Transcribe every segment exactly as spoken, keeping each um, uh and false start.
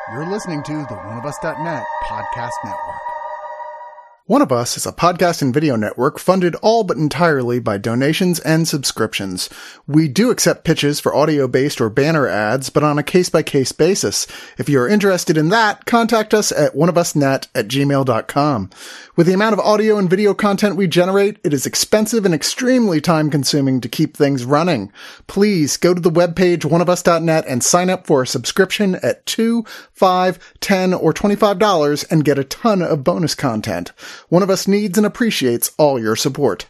You're listening to the one of us dot net podcast network. One of Us is a podcast and video network funded all but entirely by donations and subscriptions. We do accept pitches for audio-based or banner ads, but on a case-by-case basis. If you're interested in that, contact us at one of us net at gmail dot com. With the amount of audio and video content we generate, it is expensive and extremely time-consuming to keep things running. Please go to the webpage one of us dot net and sign up for a subscription at two dollars, five dollars, ten dollars, or twenty-five dollars and get a ton of bonus content. One of Us needs and appreciates all your support.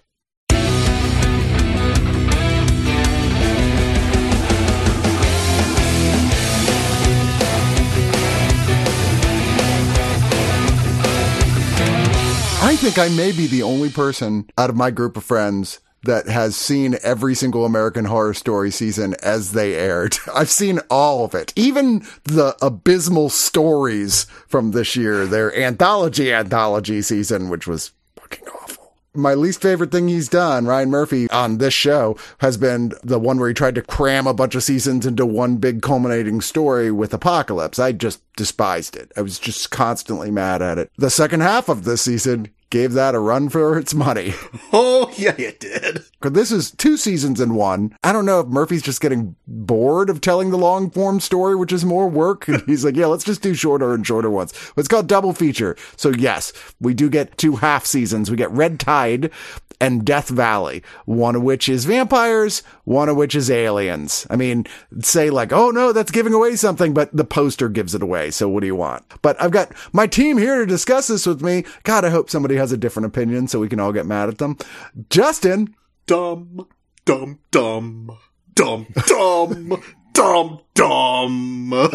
I think I may be the only person out of my group of friends that has seen every single American Horror Story season as they aired. I've seen all of it. Even the abysmal stories from this year, their anthology anthology season, which was fucking awful. My least favorite thing he's done, Ryan Murphy, on this show, has been the one where he tried to cram a bunch of seasons into one big culminating story with Apocalypse. I just despised it. I was just constantly mad at it. The second half of this season gave that a run for its money. Oh, yeah, it did. Because this is two seasons in one. I don't know if Murphy's just getting bored of telling the long form story, which is more work. And he's like, yeah, let's just do shorter and shorter ones. But it's called Double Feature. So yes, we do get two half seasons. We get Red Tide and Death Valley, one of which is vampires, one of which is aliens. I mean, say like, oh no, that's giving away something, but the poster gives it away. So what do you want? But I've got my team here to discuss this with me. God, I hope somebody has a different opinion so we can all get mad at them. Justin. Dumb, dumb, dumb, dumb, dumb, dumb, dumb.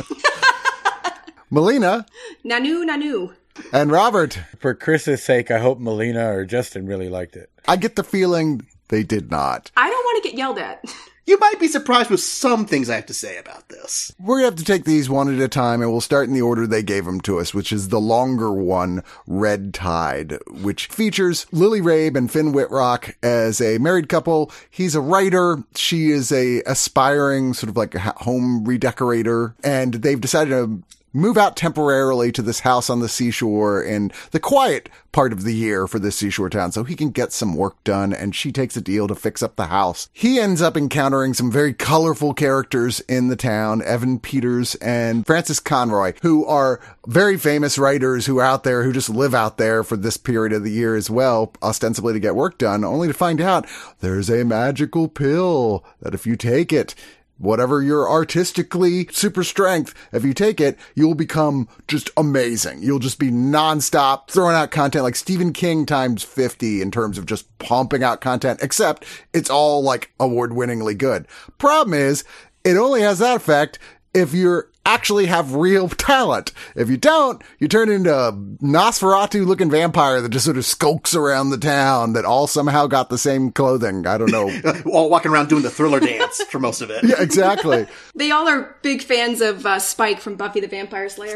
Melina. Nanu, nanu. And Robert. For Chris's sake, I hope Melina or Justin really liked it. I get the feeling they did not. I don't want to get yelled at. You might be surprised with some things I have to say about this. We're going to have to take these one at a time, and we'll start in the order they gave them to us, which is the longer one, Red Tide, which features Lily Rabe and Finn Whitrock as a married couple. He's a writer. She is a aspiring sort of like a home redecorator, and they've decided to move out temporarily to this house on the seashore in the quiet part of the year for this seashore town so he can get some work done, and she takes a deal to fix up the house. He ends up encountering some very colorful characters in the town, Evan Peters and Francis Conroy, who are very famous writers who are out there, who just live out there for this period of the year as well, ostensibly to get work done, only to find out there's a magical pill that if you take it, whatever your artistically super strength, if you take it, you'll become just amazing. You'll just be nonstop throwing out content like Stephen King times fifty in terms of just pumping out content, except it's all like award-winningly good. Problem is, it only has that effect if you're actually have real talent. If you don't, you turn into a Nosferatu-looking vampire that just sort of skulks around the town that all somehow got the same clothing. I don't know. All walking around doing the Thriller dance for most of it. Yeah, exactly. They all are big fans of uh, Spike from Buffy the Vampire Slayer.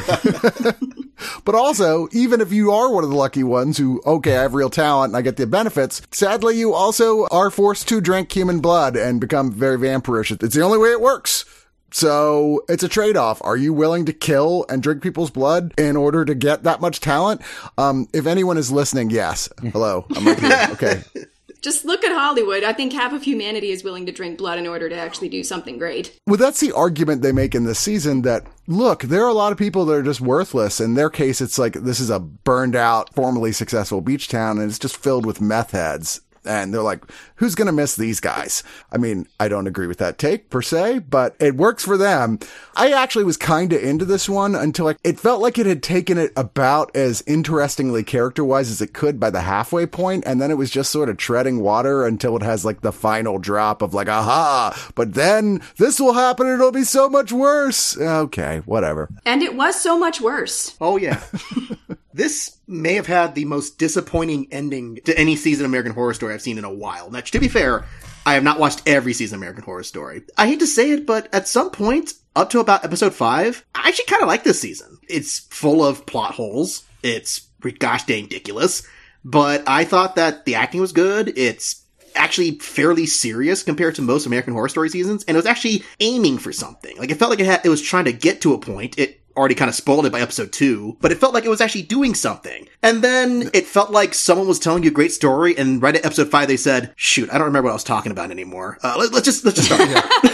But also, even if you are one of the lucky ones who, okay, I have real talent and I get the benefits, sadly, you also are forced to drink human blood and become very vampirish. It's the only way it works. So it's a trade-off. Are you willing to kill and drink people's blood in order to get that much talent? Um, if anyone is listening, yes. Hello. I'm right here. Okay. Just look at Hollywood. I think half of humanity is willing to drink blood in order to actually do something great. Well, that's the argument they make in this season that, look, there are a lot of people that are just worthless. In their case, it's like this is a burned out, formerly successful beach town, and it's just filled with meth heads. And they're like, who's going to miss these guys? I mean, I don't agree with that take per se, but it works for them. I actually was kind of into this one until I, it felt like it had taken it about as interestingly character-wise as it could by the halfway point, and then it was just sort of treading water until it has like the final drop of like, aha, but then this will happen and it'll be so much worse. Okay, whatever. And it was so much worse. Oh, yeah. This may have had the most disappointing ending to any season of American Horror Story I've seen in a while. Now, to be fair, I have not watched every season of American Horror Story. I hate to say it, but at some point, up to about episode five, I actually kind of like this season. It's full of plot holes. It's gosh dang ridiculous. But I thought that the acting was good. It's actually fairly serious compared to most American Horror Story seasons, and it was actually aiming for something. Like, it felt like it had, it was trying to get to a point. It already kind of spoiled it by episode two, but it felt like it was actually doing something. And then it felt like someone was telling you a great story, and right at episode five they said, shoot, I don't remember what I was talking about anymore. Uh, let, let's just, let's just start.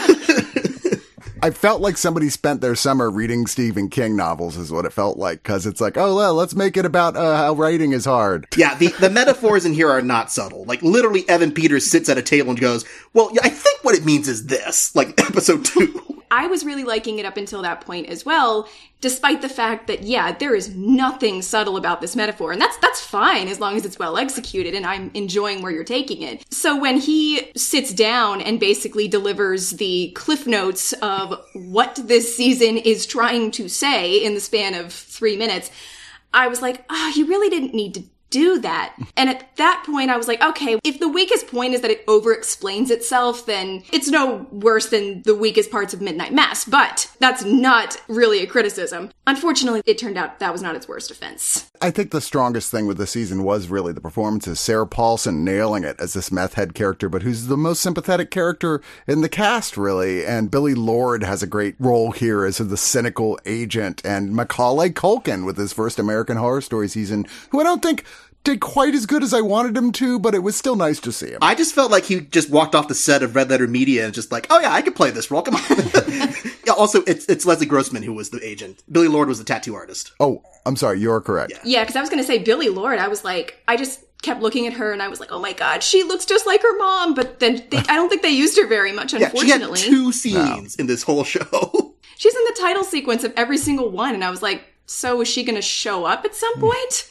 I felt like somebody spent their summer reading Stephen King novels is what it felt like, because it's like, oh, well, let's make it about uh, how writing is hard. Yeah, the, the metaphors in here are not subtle. Like, literally, Evan Peters sits at a table and goes, well, yeah, I think what it means is this, like episode two. I was really liking it up until that point as well, despite the fact that, yeah, there is nothing subtle about this metaphor. And that's that's fine as long as it's well executed and I'm enjoying where you're taking it. So when he sits down and basically delivers the cliff notes of what this season is trying to say in the span of three minutes, I was like, oh, you really didn't need to do that. And at that point, I was like, okay, if the weakest point is that it over-explains itself, then it's no worse than the weakest parts of Midnight Mass. But that's not really a criticism. Unfortunately, it turned out that was not its worst offense. I think the strongest thing with the season was really the performances. Sarah Paulson nailing it as this meth head character, but who's the most sympathetic character in the cast, really. And Billy Lord has a great role here as the cynical agent, and Macaulay Culkin with his first American Horror Story season, who I don't think did quite as good as I wanted him to, but it was still nice to see him. I just felt like he just walked off the set of Red Letter Media and just like, oh yeah, I could play this role, come on. Yeah, also, it's it's Leslie Grossman who was the agent. Billy Lord was the tattoo artist. Oh, I'm sorry, you're correct. Yeah, because yeah, I was going to say Billy Lord, I was like, I just kept looking at her and I was like, oh my god, she looks just like her mom, but then they, I don't think they used her very much, unfortunately. Yeah, she had two scenes no. in this whole show. She's in the title sequence of every single one, and I was like, so is she going to show up at some point?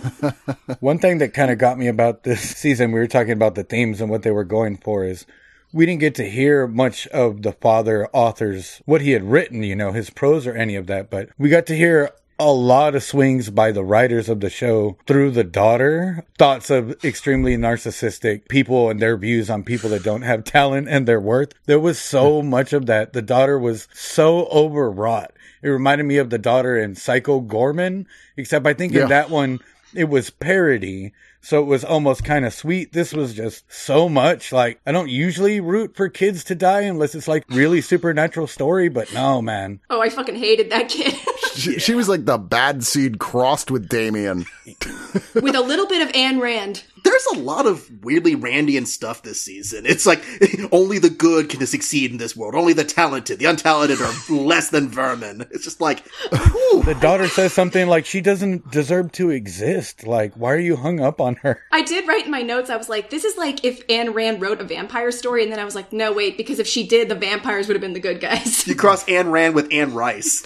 One thing that kind of got me about this season, we were talking about the themes and what they were going for, is we didn't get to hear much of the father author's, what he had written, you know, his prose or any of that, but we got to hear a lot of swings by the writers of the show through the daughter, thoughts of extremely narcissistic people and their views on people that don't have talent and their worth. There was so much of that. The daughter was so overwrought. It reminded me of the daughter in Psycho Gorman, except I think yeah. in that one, it was parody. So it was almost kind of sweet. This was just so much. Like, I don't usually root for kids to die unless it's like really supernatural story, but no, man. Oh, I fucking hated that kid. she, she was like the bad seed crossed with Damien. With a little bit of Ayn Rand. There's a lot of weirdly Randian stuff this season. It's like, only the good can succeed in this world. Only the talented. The untalented are less than vermin. It's just like, whew. The daughter says something like, she doesn't deserve to exist. Like, why are you hung up on her? I did write in my notes, I was like, this is like if Ayn Rand wrote a vampire story, and then I was like, no, wait, because if she did, the vampires would have been the good guys. You cross Ayn Rand with Anne Rice.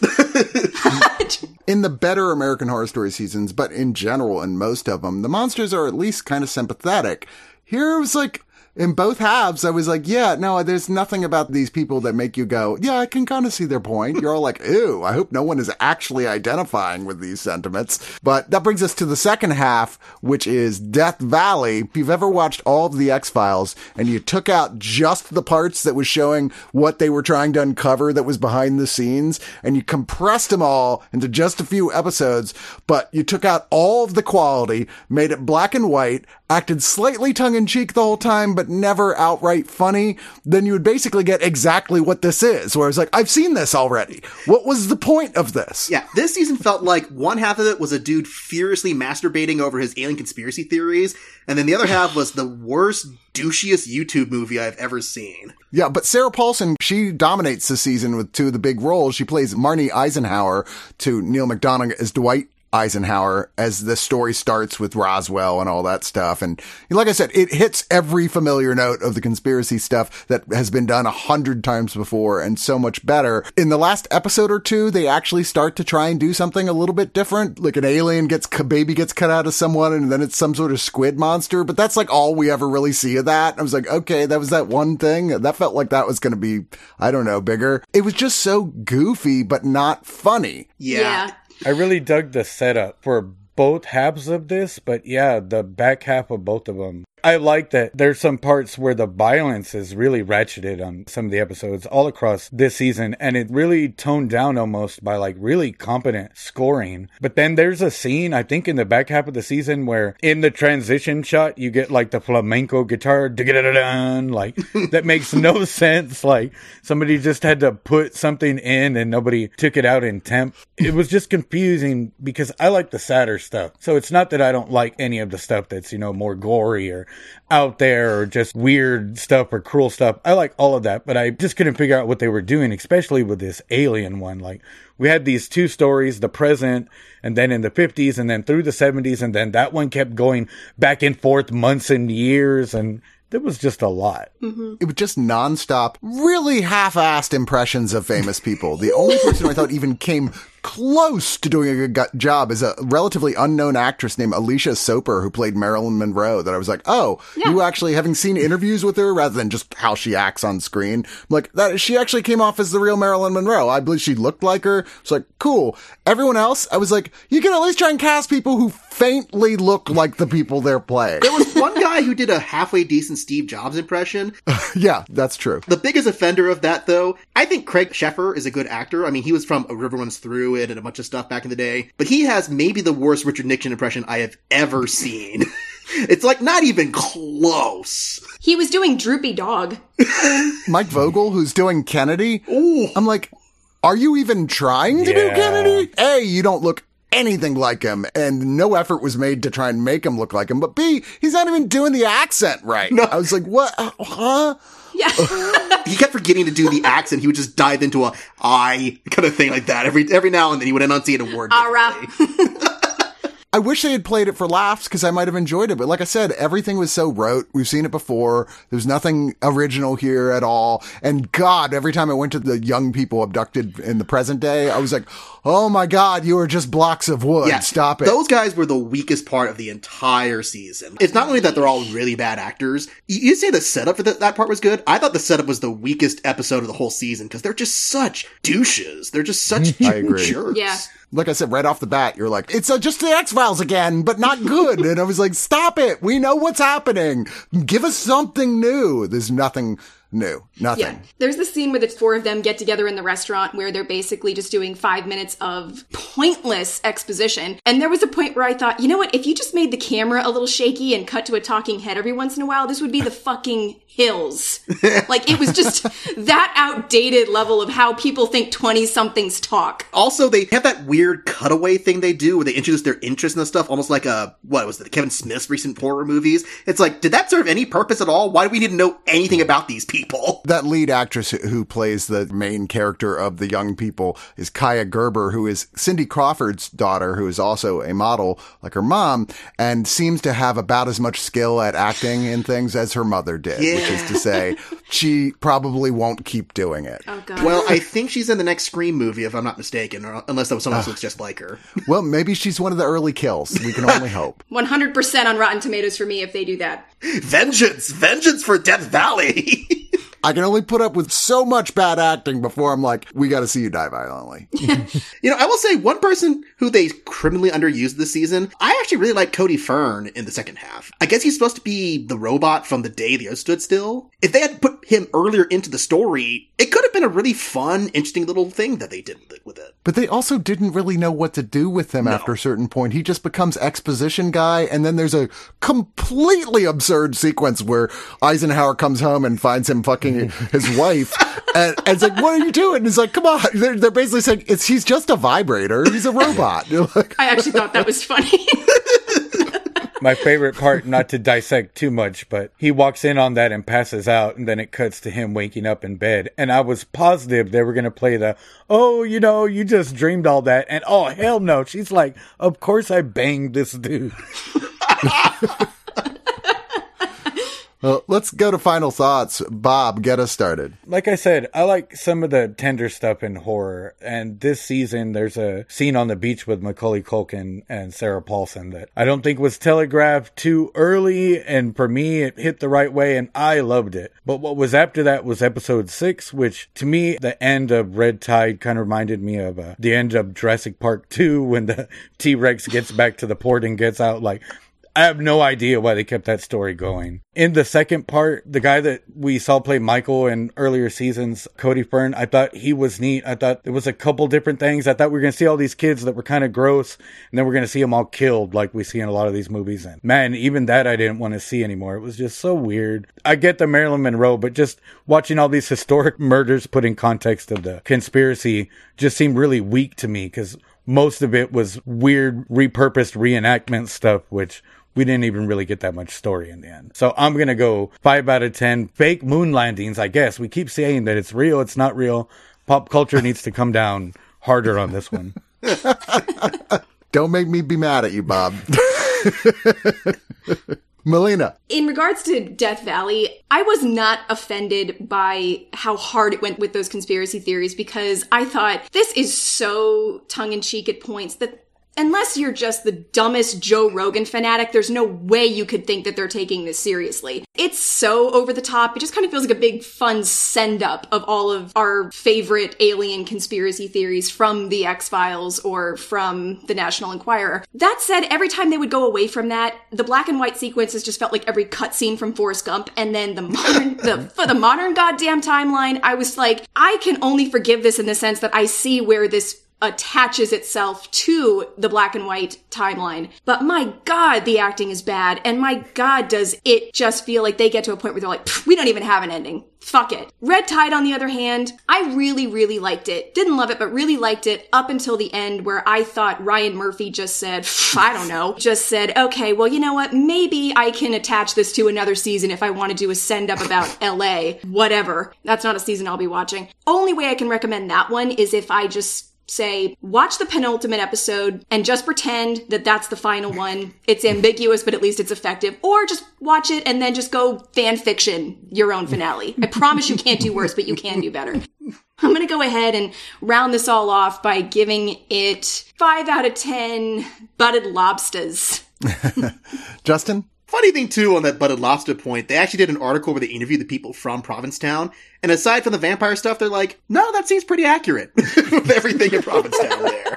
In the better American Horror Story seasons, but in general, in most of them, the monsters are at least kind of sympathetic. Here it was like, in both halves, I was like, yeah, no, there's nothing about these people that make you go, yeah, I can kind of see their point. You're all like, ew, I hope no one is actually identifying with these sentiments. But that brings us to the second half, which is Death Valley. If you've ever watched all of the X-Files and you took out just the parts that was showing what they were trying to uncover that was behind the scenes, and you compressed them all into just a few episodes, but you took out all of the quality, made it black and white, acted slightly tongue-in-cheek the whole time, but never outright funny, then you would basically get exactly what this is, where it's like, I've seen this already. What was the point of this? Yeah, this season felt like one half of it was a dude furiously masturbating over his alien conspiracy theories, and then the other half was the worst, douchiest YouTube movie I've ever seen. Yeah, but Sarah Paulson, she dominates the season with two of the big roles. She plays Marnie Eisenhower to Neil McDonough as Dwight Eisenhower as the story starts with Roswell and all that stuff. And like I said, it hits every familiar note of the conspiracy stuff that has been done a hundred times before and so much better. In the last episode or two, they actually start to try and do something a little bit different. Like an alien gets, baby gets cut out of someone and then it's some sort of squid monster. But that's like all we ever really see of that. I was like, okay, that was that one thing. That felt like that was going to be, I don't know, bigger. It was just so goofy, but not funny. Yeah. yeah. I really dug the setup for both halves of this, but yeah, the back half of both of them. I like that there's some parts where the violence is really ratcheted on some of the episodes all across this season, and it really toned down almost by like really competent scoring. But then there's a scene, I think in the back half of the season, where in the transition shot, you get like the flamenco guitar, like that makes no sense. Like somebody just had to put something in and nobody took it out in temp. It was just confusing because I like the sadder stuff. So it's not that I don't like any of the stuff that's, you know, more gory or out there or just weird stuff or cruel stuff. I like all of that, but I just couldn't figure out what they were doing, especially with this alien one. Like we had these two stories, the present and then in the fifties and then through the seventies. And then that one kept going back and forth months and years. And it was just a lot. Mm-hmm. It was just nonstop, really half-assed impressions of famous people. The only person who I thought even came close to doing a good job is a relatively unknown actress named Alicia Soper, who played Marilyn Monroe, that I was like, oh, yeah. You actually, having seen interviews with her rather than just how she acts on screen, I'm like, that she actually came off as the real Marilyn Monroe. I believe she looked like her. It's like, cool. Everyone else, I was like, you can at least try and cast people who faintly look like the people they're playing. There was one guy who did a halfway decent Steve Jobs impression. Yeah, that's true. The biggest offender of that, though, I think Craig Sheffer is a good actor. I mean, he was from A River Runs Through It and a bunch of stuff back in the day, but he has maybe the worst Richard Nixon impression I have ever seen. It's like not even close. He was doing Droopy Dog. Mike Vogel, who's doing Kennedy. Ooh. I'm like, are you even trying to Yeah. do Kennedy? A, you don't look anything like him, and no effort was made to try and make him look like him. But B, he's not even doing the accent right. No. I was like, what? Uh, huh? Yeah. He kept forgetting to do the accent. He would just dive into a I kind of thing like that. Every every now and then he would enunciate a word. Ara. I wish they had played it for laughs because I might have enjoyed it. But like I said, everything was so rote. We've seen it before. There's nothing original here at all. And God, every time I went to the young people abducted in the present day, I was like, oh my God, you are just blocks of wood. Yeah, Stop it. Those guys were the weakest part of the entire season. It's not only that they're all really bad actors. You, you say the setup for the, that part was good. I thought the setup was the weakest episode of the whole season because they're just such douches. They're just such I agree. jerks. Yeah. Like I said, right off the bat, you're like, it's uh, just the X-Files again, but not good. And I was like, stop it. We know what's happening. Give us something new. There's nothing new. Nothing. Yeah. There's the scene where the four of them get together in the restaurant where they're basically just doing five minutes of pointless exposition. And there was a point where I thought, you know what? If you just made the camera a little shaky and cut to a talking head every once in a while, this would be the fucking Hills. Like, it was just that outdated level of how people think twenty-somethings talk. Also, they have that weird cutaway thing they do where they introduce their interest in the stuff, almost like a, what was it, Kevin Smith's recent horror movies. It's like, did that serve any purpose at all? Why do we need to know anything about these people? That lead actress who plays the main character of the young people is Kaya Gerber, who is Cindy Crawford's daughter, who is also a model like her mom, and seems to have about as much skill at acting in things as her mother did. Yeah. Which is to say, she probably won't keep doing it. Oh, God. Well, I think she's in the next Scream movie, if I'm not mistaken, or unless that was someone else who looks just like her. Well, maybe she's one of the early kills. We can only hope. one hundred percent on Rotten Tomatoes for me if they do that. Vengeance! Vengeance for Death Valley! I can only put up with so much bad acting before I'm like, we got to see you die violently. You know, I will say one person who they criminally underused this season, I actually really like Cody Fern in the second half. I guess he's supposed to be the robot from The Day the Earth Stood Still. If they had put him earlier into the story, it could have been a really fun, interesting little thing that they did with it. But they also didn't really know what to do with him No. after a certain point. He just becomes exposition guy, and then there's a completely absurd sequence where Eisenhower comes home and finds him fucking his wife, and, and it's like, what are you doing? And it's like, come on. They're, they're basically saying, it's he's just a vibrator. He's a robot. You're like, I actually thought that was funny. My favorite part, not to dissect too much, but he walks in on that and passes out, and then it cuts to him waking up in bed. And I was positive they were going to play the, oh, you know, you just dreamed all that. And oh, hell no. She's like, of course I banged this dude. well, let's go to final thoughts. Bob, get us started. Like I said, I like some of the tender stuff in horror. And this season, there's a scene on the beach with Macaulay Culkin and Sarah Paulson that I don't think was telegraphed too early. And for me, it hit the right way and I loved it. But what was after that was episode six, which to me, the end of Red Tide kind of reminded me of uh, the end of Jurassic Park two when the T-Rex gets back to the port and gets out. Like, I have no idea why they kept that story going. In the second part, the guy that we saw play Michael in earlier seasons, Cody Fern, I thought he was neat. I thought there was a couple different things. I thought we were going to see all these kids that were kind of gross, and then we're going to see them all killed like we see in a lot of these movies. And man, even that I didn't want to see anymore. It was just so weird. I get the Marilyn Monroe, but just watching all these historic murders put in context of the conspiracy just seemed really weak to me, because most of it was weird repurposed reenactment stuff, which we didn't even really get that much story in the end. So I'm going to go five out of ten. Fake moon landings, I guess. We keep saying that it's real. It's not real. Pop culture needs to come down harder on this one. Don't make me be mad at you, Bob. Melina. In regards to Death Valley, I was not offended by how hard it went with those conspiracy theories, because I thought this is so tongue-in-cheek at points that unless you're just the dumbest Joe Rogan fanatic, there's no way you could think that they're taking this seriously. It's so over the top. It just kind of feels like a big fun send-up of all of our favorite alien conspiracy theories from the X-Files or from the National Enquirer. That said, every time they would go away from that, the black and white sequences just felt like every cutscene from Forrest Gump. And then the modern, the, for the modern goddamn timeline, I was like, I can only forgive this in the sense that I see where this attaches itself to the black and white timeline. But my God, the acting is bad. And my God, does it just feel like they get to a point where they're like, we don't even have an ending. Fuck it. Red Tide, on the other hand, I really, really liked it. Didn't love it, but really liked it up until the end, where I thought Ryan Murphy just said, I don't know, just said, okay, well, you know what? Maybe I can attach this to another season if I want to do a send-up about L A. Whatever. That's not a season I'll be watching. Only way I can recommend that one is if I just say, watch the penultimate episode and just pretend that that's the final one. It's ambiguous, but at least it's effective. Or just watch it and then just go fan fiction your own finale. I promise you can't do worse, but you can do better. I'm going to go ahead and round this all off by giving it five out of ten butted lobsters. Justin? Funny thing, too, on that butted lobster point, they actually did an article where they interviewed the people from Provincetown, and aside from the vampire stuff, they're like, no, that seems pretty accurate with everything in Provincetown there.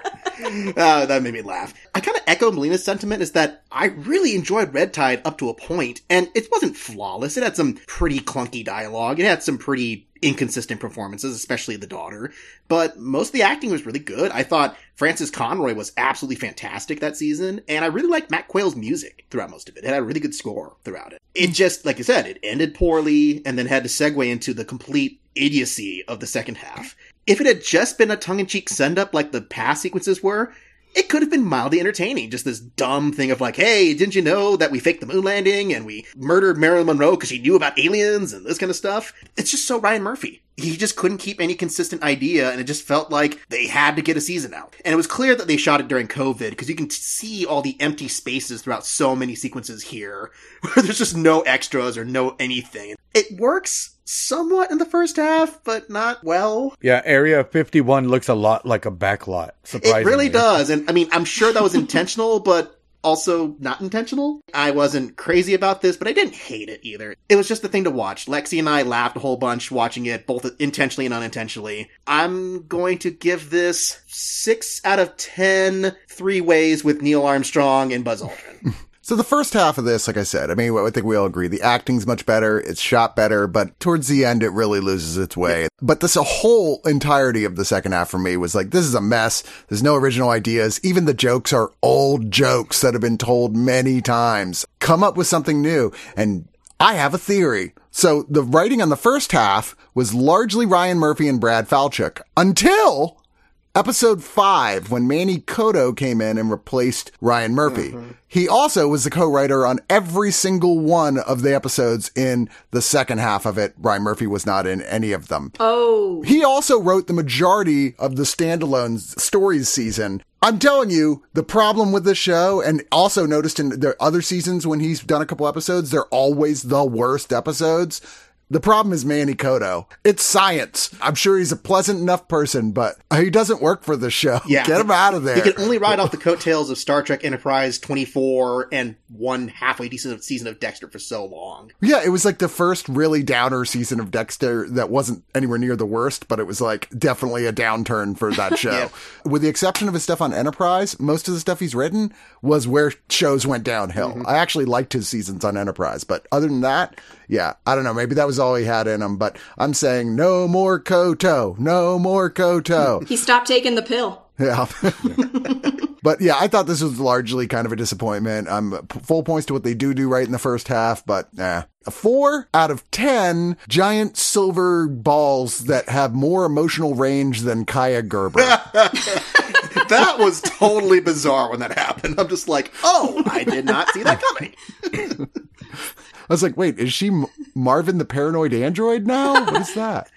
Uh, that made me laugh. I kind of echo Melina's sentiment, is that I really enjoyed Red Tide up to a point, and it wasn't flawless. It had some pretty clunky dialogue. It had some pretty inconsistent performances, especially the daughter, but most of the acting was really good. I thought Frances Conroy was absolutely fantastic that season, and I really liked Matt Quayle's music throughout most of it. It had a really good score throughout it. It just, like I said, it ended poorly, and then had to segue into the complete idiocy of the second half. If it had just been a tongue-in-cheek send-up like the past sequences were, it could have been mildly entertaining. Just this dumb thing of like, hey, didn't you know that we faked the moon landing and we murdered Marilyn Monroe because she knew about aliens and this kind of stuff? It's just so Ryan Murphy. He just couldn't keep any consistent idea, and it just felt like they had to get a season out. And it was clear that they shot it during COVID, because you can t- see all the empty spaces throughout so many sequences here, where there's just no extras or no anything. It works somewhat in the first half, but not well. Yeah, Area fifty-one looks a lot like a backlot, surprisingly. It really does, and I mean, I'm sure that was intentional, but also not intentional. I wasn't crazy about this, but I didn't hate it either. It was just the thing to watch. Lexi and I laughed a whole bunch watching it, both intentionally and unintentionally. I'm going to give this six out of ten three ways with Neil Armstrong and Buzz Aldrin. So the first half of this, like I said, I mean, I think we all agree, the acting's much better, it's shot better, but towards the end, it really loses its way. But this whole entirety of the second half for me was like, this is a mess. There's no original ideas. Even the jokes are old jokes that have been told many times. Come up with something new. And I have a theory. So the writing on the first half was largely Ryan Murphy and Brad Falchuk until episode five, when Manny Coto came in and replaced Ryan Murphy. Mm-hmm. He also was the co-writer on every single one of the episodes in the second half of it. Ryan Murphy was not in any of them. Oh. He also wrote the majority of the standalone stories season. I'm telling you, the problem with this show, and also noticed in the other seasons when he's done a couple episodes, they're always the worst episodes. The problem is Manny Koto. It's science. I'm sure he's a pleasant enough person, but he doesn't work for the show. Yeah. Get him out of there. He can only ride off the coattails of Star Trek Enterprise twenty-four and one halfway decent season of Dexter for so long. Yeah, it was like the first really downer season of Dexter that wasn't anywhere near the worst, but it was like definitely a downturn for that show. Yeah. With the exception of his stuff on Enterprise, most of the stuff he's written was where shows went downhill. Mm-hmm. I actually liked his seasons on Enterprise, but other than that, yeah, I don't know. Maybe that was all he had in him, but I'm saying no more Koto. No more Koto. He stopped taking the pill. Yeah. But yeah, I thought this was largely kind of a disappointment. Um, full points to what they do do right in the first half, but eh. A four out of ten giant silver balls that have more emotional range than Kaya Gerber. That was totally bizarre when that happened. I'm just like, oh, I did not see that coming. I was like, wait, is she M- Marvin the Paranoid Android now? What is that?